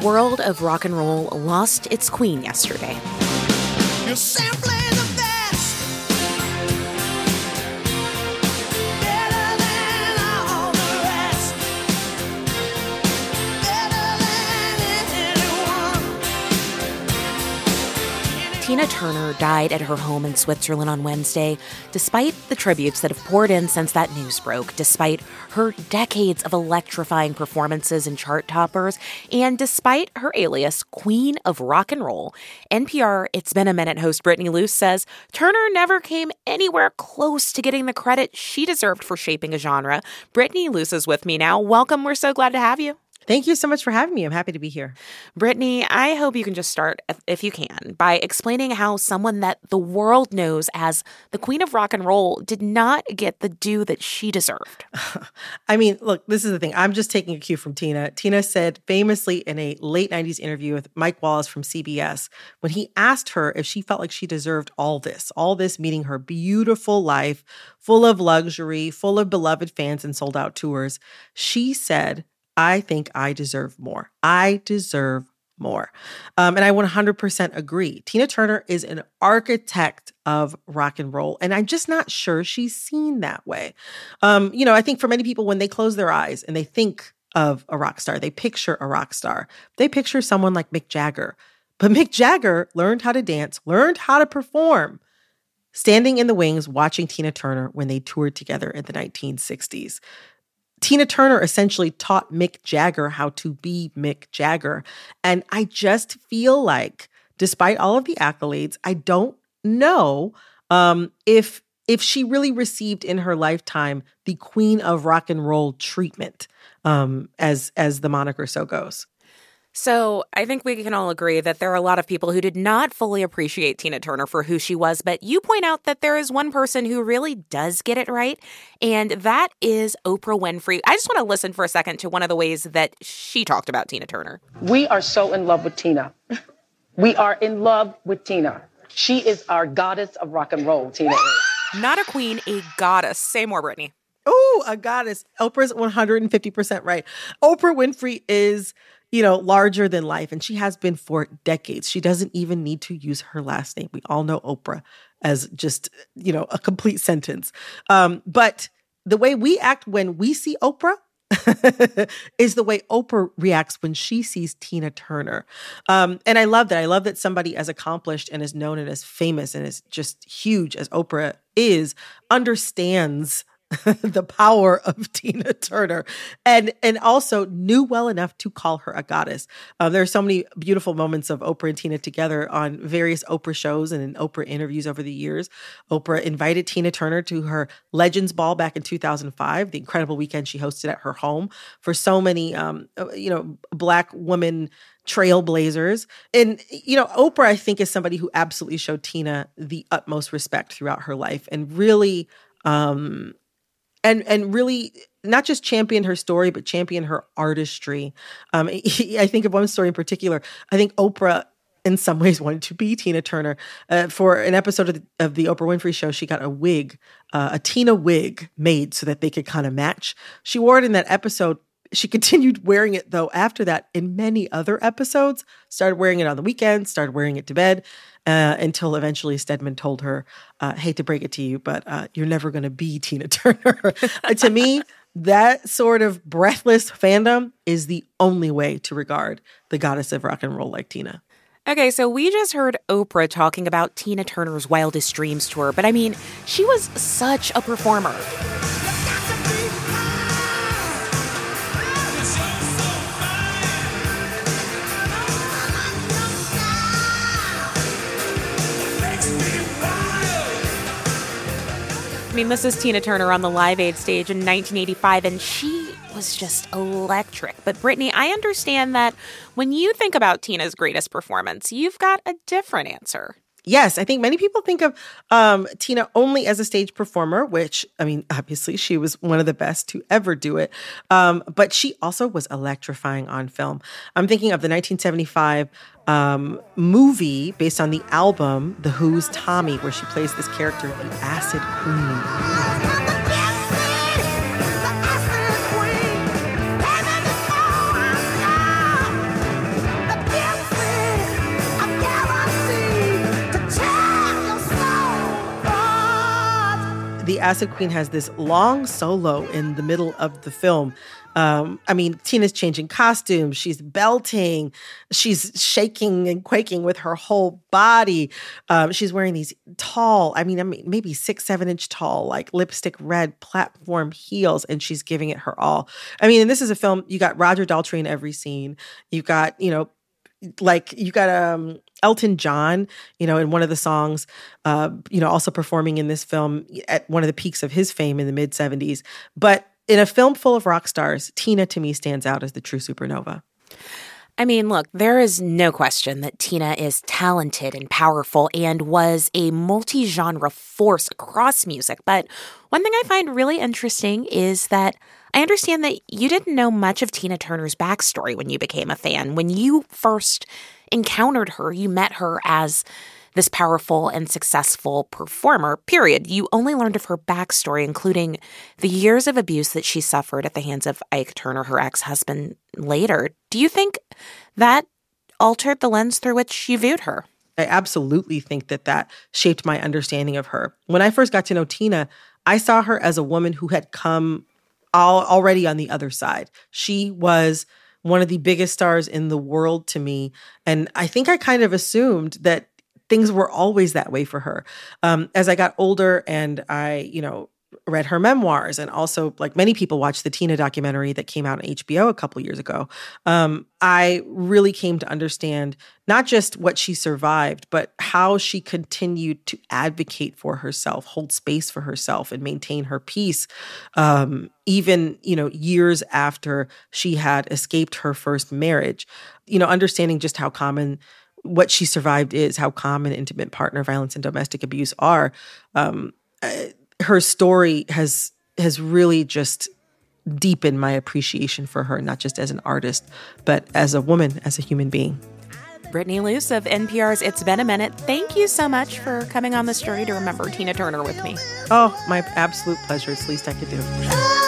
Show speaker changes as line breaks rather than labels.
world of rock and roll lost its queen yesterday.
You're simply the best. Better than all the rest. Better than anyone.
Tina Turner died at her home in Switzerland on Wednesday, despite the tributes that have poured in since that news broke, despite her decades of electrifying performances and chart toppers, and despite her alias, Queen of Rock and Roll. NPR It's Been a Minute host Brittany Luce says Turner never came anywhere close to getting the credit she deserved for shaping a genre. Brittany Luce is with me now. Welcome. We're so glad to have you.
Thank you so much for having me. I'm happy to be here.
Brittany, I hope you can just start, if you can, by explaining how someone that the world knows as the Queen of Rock and Roll did not get the due that she deserved.
I mean, look, this is the thing. I'm just taking a cue from Tina. Tina said famously in a late 90s interview with Mike Wallace from CBS, when he asked her if she felt like she deserved all this meaning her beautiful life, full of luxury, full of beloved fans and sold out tours, she said, I think I deserve more. I deserve more. And I 100% agree. Tina Turner is an architect of rock and roll, and I'm just not sure she's seen that way. I think for many people, when they close their eyes and they think of a rock star, they picture a rock star. They picture someone like Mick Jagger. But Mick Jagger learned how to dance, learned how to perform, standing in the wings watching Tina Turner when they toured together in the 1960s. Tina Turner essentially taught Mick Jagger how to be Mick Jagger. And I just feel like, despite all of the accolades, I don't know if she really received in her lifetime the Queen of Rock and Roll treatment, as the moniker so goes.
So I think we can all agree that there are a lot of people who did not fully appreciate Tina Turner for who she was, but you point out that there is one person who really does get it right, and that is Oprah Winfrey. I just want to listen for a second to one of the ways that she talked about Tina Turner.
We are so in love with Tina. We are in love with Tina. She is our goddess of rock and roll, Tina is.
Not a queen, a goddess. Say more, Brittany.
Oh, a goddess. Oprah's 150% right. Oprah Winfrey is larger than life, and she has been for decades. She doesn't even need to use her last name. We all know Oprah as just, a complete sentence. But the way we act when we see Oprah is the way Oprah reacts when she sees Tina Turner. And I love that. I love that somebody as accomplished and as known and as famous and as just huge as Oprah is, understands the power of Tina Turner and also knew well enough to call her a goddess. There are so many beautiful moments of Oprah and Tina together on various Oprah shows and in Oprah interviews over the years. Oprah invited Tina Turner to her Legends Ball back in 2005, the incredible weekend she hosted at her home for so many, Black women trailblazers. And, Oprah, I think, is somebody who absolutely showed Tina the utmost respect throughout her life and really, and really not just champion her story, but champion her artistry. I think of one story in particular. I think Oprah, in some ways, wanted to be Tina Turner. For an episode of the Oprah Winfrey Show, she got a wig, a Tina wig made so that they could kind of match. She wore it in that episode. She continued wearing it, though, after that in many other episodes, started wearing it on the weekends, started wearing it to bed, until eventually Stedman told her, hate to break it to you, but you're never going to be Tina Turner. To me, that sort of breathless fandom is the only way to regard the goddess of rock and roll like Tina.
Okay, so we just heard Oprah talking about Tina Turner's Wildest Dreams tour, but I mean, she was such a performer. I mean, this is Tina Turner on the Live Aid stage in 1985, and she was just electric. But Brittany, I understand that when you think about Tina's greatest performance, you've got a different answer.
Yes, I think many people think of Tina only as a stage performer, which, I mean, obviously she was one of the best to ever do it. But she also was electrifying on film. I'm thinking of the 1975 movie based on the album The Who's Tommy, where she plays this character, the Acid Queen. the Acid Queen has this long solo in the middle of the film. I mean, Tina's changing costumes. She's belting. She's shaking and quaking with her whole body. She's wearing these tall, maybe 6-7 inch tall, like lipstick red platform heels, and she's giving it her all. I mean, and this is a film, you got Roger Daltrey in every scene. You've got, Elton John, in one of the songs, also performing in this film at one of the peaks of his fame in the mid-70s. But in a film full of rock stars, Tina, to me, stands out as the true supernova.
I mean, look, there is no question that Tina is talented and powerful and was a multi-genre force across music. But one thing I find really interesting is that I understand that you didn't know much of Tina Turner's backstory when you became a fan. When you first encountered her, you met her as this powerful and successful performer, period. You only learned of her backstory, including the years of abuse that she suffered at the hands of Ike Turner, her ex-husband, later. Do you think that altered the lens through which you viewed her?
I absolutely think that shaped my understanding of her. When I first got to know Tina, I saw her as a woman who had come already on the other side. She was one of the biggest stars in the world to me. And I think I kind of assumed that things were always that way for her. As I got older and I, read her memoirs, and also, like many people, watched the Tina documentary that came out on HBO a couple years ago, I really came to understand not just what she survived, but how she continued to advocate for herself, hold space for herself, and maintain her peace, even, years after she had escaped her first marriage. Understanding just how common what she survived is, how common intimate partner violence and domestic abuse are. Her story has really just deepened my appreciation for her, not just as an artist, but as a woman, as a human being.
Brittany Luce of NPR's It's Been a Minute, thank you so much for coming on this journey to remember Tina Turner with me.
Oh, my absolute pleasure. It's the least I could do.